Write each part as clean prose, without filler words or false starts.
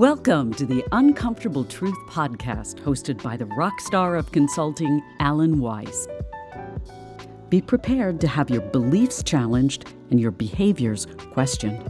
Welcome to the Uncomfortable Truth podcast, hosted by the rock star of consulting, Alan Weiss. Be prepared to have your beliefs challenged and your behaviors questioned.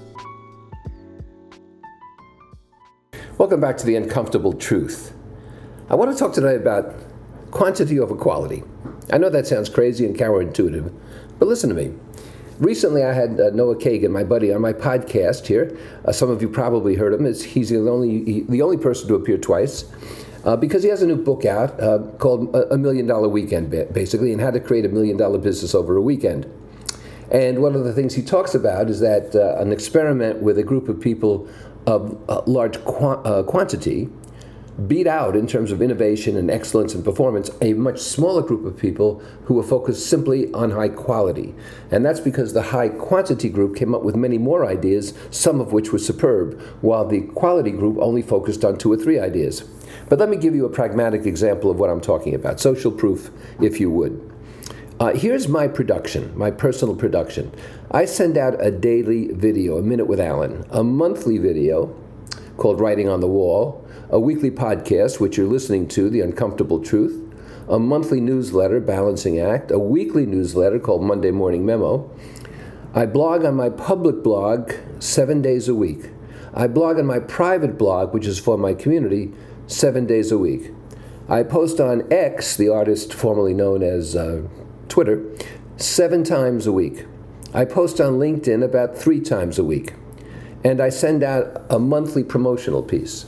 Welcome back to the Uncomfortable Truth. I want to talk today about quantity over quality. I know that sounds crazy and counterintuitive, but listen to me. Recently, I had Noah Kagan, my buddy, on my podcast here. Some of you probably heard him. He's the only person to appear twice because he has a new book out called $1 Million Weekend, basically, and how to create $1 million business over a weekend. And one of the things he talks about is that an experiment with a group of people of large quantity beat out, in terms of innovation and excellence and performance, a much smaller group of people who were focused simply on high quality. And that's because the high quantity group came up with many more ideas, some of which were superb, while the quality group only focused on 2 or 3 ideas. But let me give you a pragmatic example of what I'm talking about, social proof, if you would. Here's my production, my personal production. I send out a daily video, A Minute with Alan, a monthly video called Writing on the Wall, a weekly podcast, which you're listening to, The Uncomfortable Truth, a monthly newsletter, Balancing Act, a weekly newsletter called Monday Morning Memo. I blog on my public blog 7 days a week. I blog on my private blog, which is for my community, 7 days a week. I post on X, the artist formerly known as Twitter, 7 times a week. I post on LinkedIn about 3 times a week. And I send out a monthly promotional piece.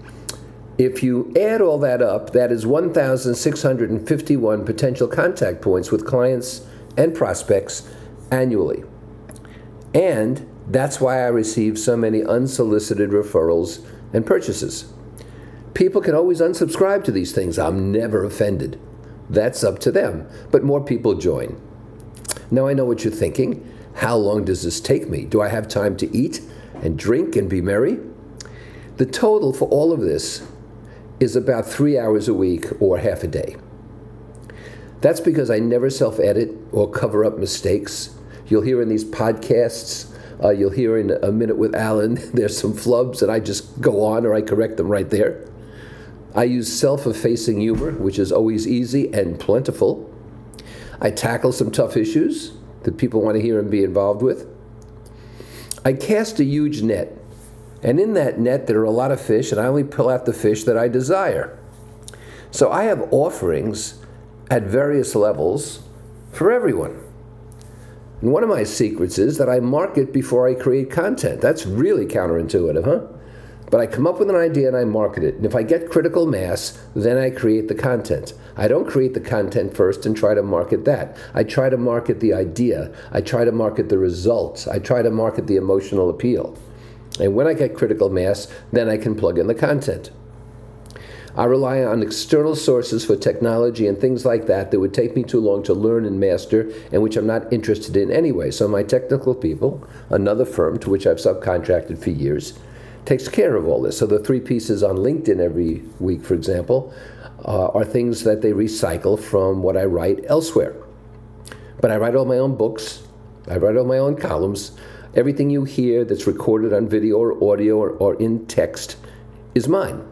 If you add all that up, that is 1,651 potential contact points with clients and prospects annually. And that's why I receive so many unsolicited referrals and purchases. People can always unsubscribe to these things. I'm never offended. That's up to them. But more people join. Now I know what you're thinking. How long does this take me? Do I have time to eat and drink and be merry? The total for all of this is about 3 hours a week or half a day. That's because I never self-edit or cover up mistakes. You'll hear in these podcasts, you'll hear in A Minute with Alan, there's some flubs and I just go on or I correct them right there. I use self-effacing humor, which is always easy and plentiful. I tackle some tough issues that people want to hear and be involved with. I cast a huge net. And in that net, there are a lot of fish, and I only pull out the fish that I desire. So I have offerings at various levels for everyone. And one of my secrets is that I market before I create content. That's really counterintuitive, huh? But I come up with an idea and I market it. And if I get critical mass, then I create the content. I don't create the content first and try to market that. I try to market the idea. I try to market the results. I try to market the emotional appeal. And when I get critical mass, then I can plug in the content. I rely on external sources for technology and things like that would take me too long to learn and master, and which I'm not interested in anyway. So my technical people, another firm to which I've subcontracted for years, takes care of all this. So the 3 pieces on LinkedIn every week, for example, are things that they recycle from what I write elsewhere. But I write all my own books. I write all my own columns. Everything you hear that's recorded on video or audio or in text is mine.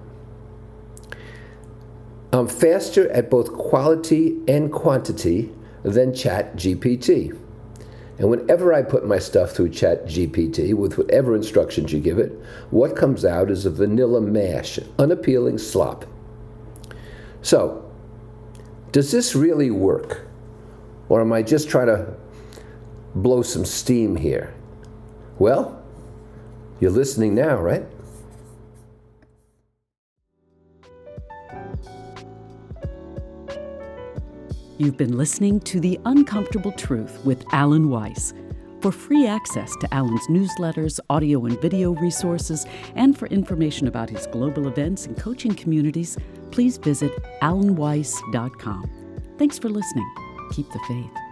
I'm faster at both quality and quantity than ChatGPT. And whenever I put my stuff through ChatGPT, with whatever instructions you give it, what comes out is a vanilla mash, unappealing slop. So, does this really work? Or am I just trying to blow some steam here? Well, you're listening now, right? You've been listening to The Uncomfortable Truth with Alan Weiss. For free access to Alan's newsletters, audio and video resources, and for information about his global events and coaching communities, please visit alanweiss.com. Thanks for listening. Keep the faith.